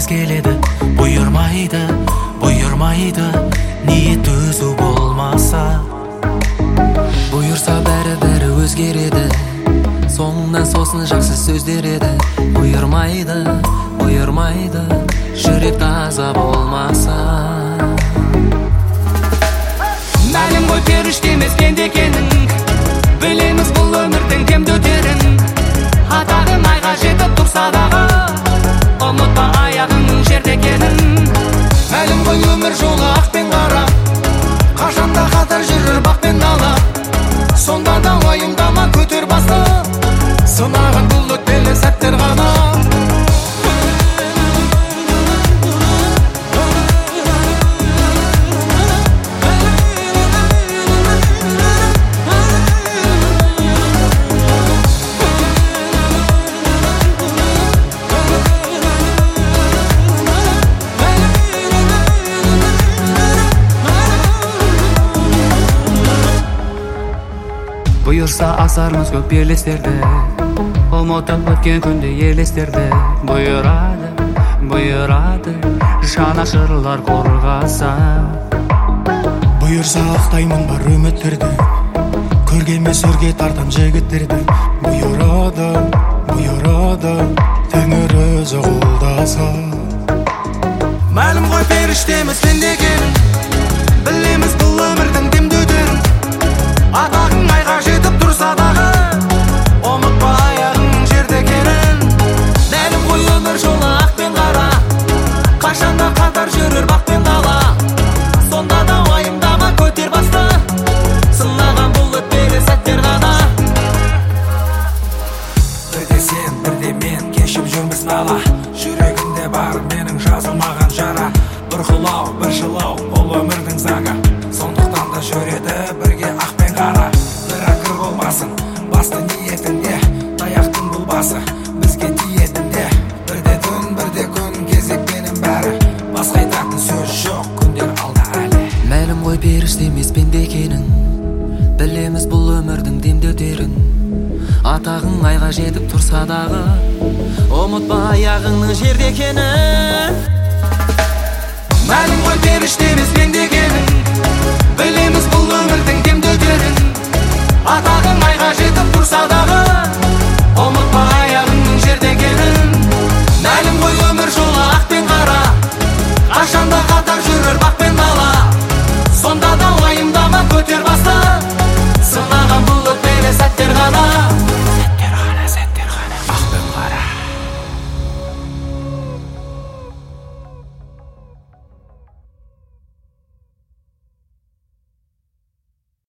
кез келеді, бұйырмайды ниет өзу болмаса. Бұйырса бәрі өзгереді, соңынан сосын жақсы сөздер еді. Бұйырмайды жүрек таза болмаса. Мәлім ғой періште емес пенде екенін, білеміз бұл өмірдің демді өтерін. Атағың айға жетіп тұрса дағы, ұмытпа аяғыңның жерде екенін. Мәлім ғой өмір жолы ақ пен қара, қашанда қатар жүрер бақ пен дала. Сонда да уайымдама, көтер басты, сынаған бұл өтпелі сәттер ғана. Бұйырса асармыз көп белестерді, ұмытып өткен күнде елестерді. Бұйырады жанашырлар қорғаса. Бұйырса ақтаймын бар үміттерді, көргенмес өрге тартам жігіттерді. Бұйырады тәңір өзі қолдаса. Мәлім ғой періштеміз пенде екенін, білеміз бұл өмірдің демді өтерін. Атағың айға жетіп тұрса дағы, ұмытпа аяғың жерде екенін. Мәлім ғой өмір жолы ақ пен қара, қашанда қатар жүрер бақ пен дала. Сонда да уайымдама, көтер басты, сынаған бұл өтпелі сәттер ғана. Бірде сен, бірде мен кешіп жүрміз нала, жүрегінде бар менің жазылмаған жара. Бір құлау, бір жылау, бұл өмірдің заңы, сондықтан да жүреді бірге ақ пен қара. Бір ақыр болмасын басты ниетінде, таяқтың бұл басы бізге тиетінде. Бірде түн, бірде күн, кезекпенің бәрі, басқа айтатын сөз жоқ, күндер алда әлі. Мәлім ғой періште емес пенде екенін, білеміз бұл өмірдің демді өтерін. Атағың айға жетіп тұрса дағы, ұмытпа аяғыңның жерде екенін.